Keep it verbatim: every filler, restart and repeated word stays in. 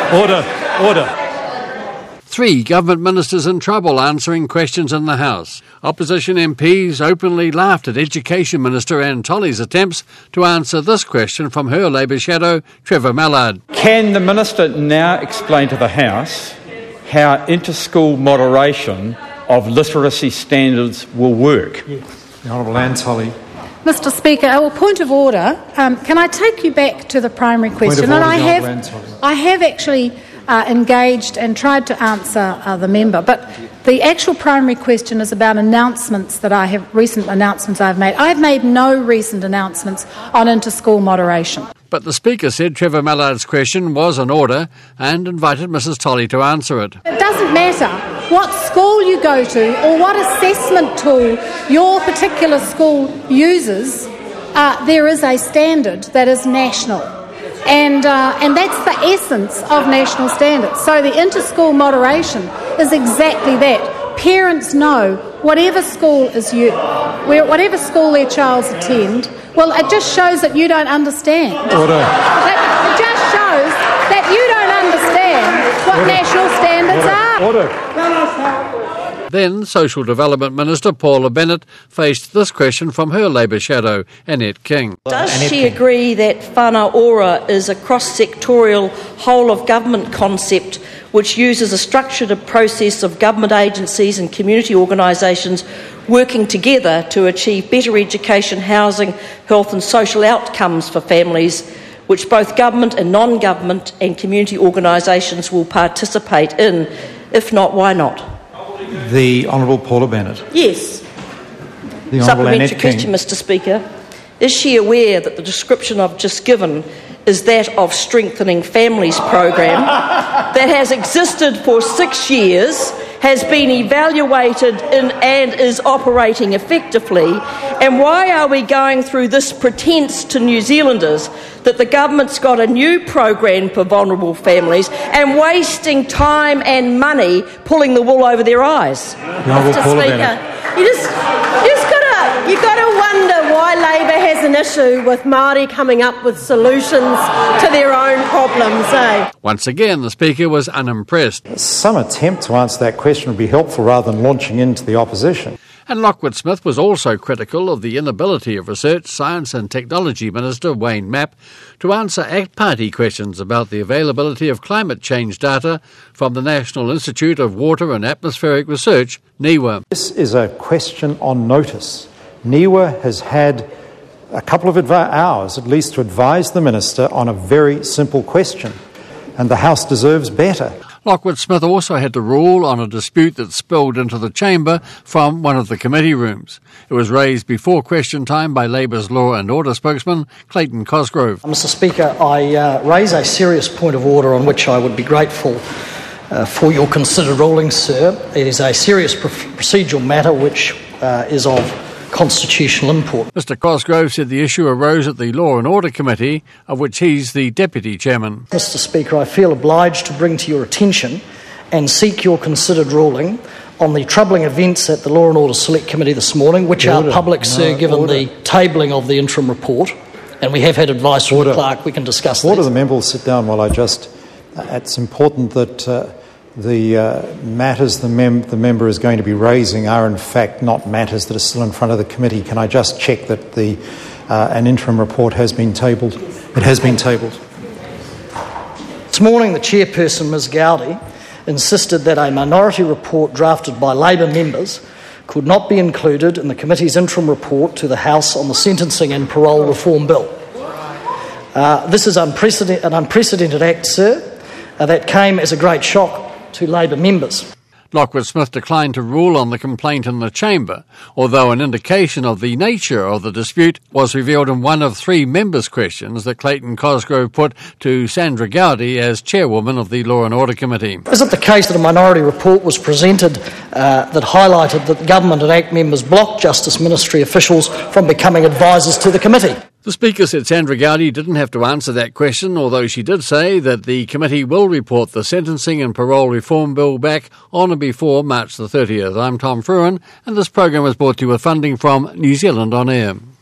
Order. Order. Three government ministers in trouble answering questions in the House. Opposition M Ps openly laughed at Education Minister Anne Tolley's attempts to answer this question from her Labour shadow, Trevor Mallard. Can the Minister now explain to the House how inter-school moderation of literacy standards will work? Yes. The Honourable Anne Tolley. Mister Speaker, well, point of order. Um, can I take you back to the primary question? Point of order, and I have, Anne Tolley. I have actually uh, engaged and tried to answer uh, the member, but the actual primary question is about announcements that I have, recent announcements I've made. I have made no recent announcements on inter-school moderation. But the Speaker said Trevor Mallard's question was in order and invited Missus Tolley to answer it. It doesn't matter what school you go to or what assessment tool your particular school uses, uh, there is a standard that is national. And, uh, and that's the essence of national standards. So the inter-school moderation is exactly that. Parents know whatever school is you, where whatever school their child attend. Well, it just shows that you don't understand. Order. It just shows that you don't understand what Order. national standards Order. are. Order. Then Social Development Minister Paula Bennett faced this question from her Labour shadow, Annette King. Does she agree that whānau ora is a cross-sectorial whole-of-government concept which uses a structured process of government agencies and community organisations working together to achieve better education, housing, health and social outcomes for families, which both government and non-government and community organisations will participate in? If not, why not? The Honourable Paula Bennett. Yes. The Honourable Supplementary Annette question, King. Mister Speaker. Is she aware that the description I've just given is that of Strengthening Families program that has existed for six years, has been evaluated in, and is operating effectively? And why are we going through this pretence to New Zealanders that the government's got a new program for vulnerable families and wasting time and money pulling the wool over their eyes? Mister Speaker, you just, you just got to, you got to wonder why Labor has an issue with Māori coming up with solutions to their own problems, eh? Once again, the Speaker was unimpressed. Some attempt to answer that question would be helpful rather than launching into the opposition. And Lockwood Smith was also critical of the inability of Research, Science and Technology Minister Wayne Mapp to answer ACT Party questions about the availability of climate change data from the National Institute of Water and Atmospheric Research, NIWA. This is a question on notice. NIWA has had a couple of adv- hours at least to advise the Minister on a very simple question, and the House deserves better. Lockwood Smith also had to rule on a dispute that spilled into the chamber from one of the committee rooms. It was raised before question time by Labour's Law and Order spokesman, Clayton Cosgrove. Mister Speaker, I uh, raise a serious point of order on which I would be grateful uh, for your considered ruling, sir. It is a serious pr- procedural matter which uh, is of constitutional import. Mister Cosgrove said the issue arose at the Law and Order Committee, of which he's the Deputy Chairman. Mister Speaker, I feel obliged to bring to your attention and seek your considered ruling on the troubling events at the Law and Order Select Committee this morning, which Order. are public, No, sir, given order. the tabling of the interim report. And we have had advice from Order. the clerk. We can discuss Order. that. The member will sit down while I just... Uh, it's important that uh, the uh, matters the, mem- the member is going to be raising are in fact not matters that are still in front of the committee. Can I just check that the uh, an interim report has been tabled? It has been tabled. This morning, the chairperson, Miz Gowdy, insisted that a minority report drafted by Labor members could not be included in the committee's interim report to the House on the Sentencing and Parole Reform Bill. Uh, this is unprecedented, an unprecedented act, sir, uh, that came as a great shock to Labor members. Lockwood Smith declined to rule on the complaint in the chamber, although an indication of the nature of the dispute was revealed in one of three members' questions that Clayton Cosgrove put to Sandra Gowdy as chairwoman of the Law and Order Committee. Is it the case that a minority report was presented uh, that highlighted that government and ACT members blocked Justice Ministry officials from becoming advisors to the committee? The Speaker said Sandra Gowdy didn't have to answer that question, although she did say that the committee will report the Sentencing and Parole Reform Bill back on or before March the thirtieth. I'm Tom Fruin, and this program was brought to you with funding from New Zealand On Air.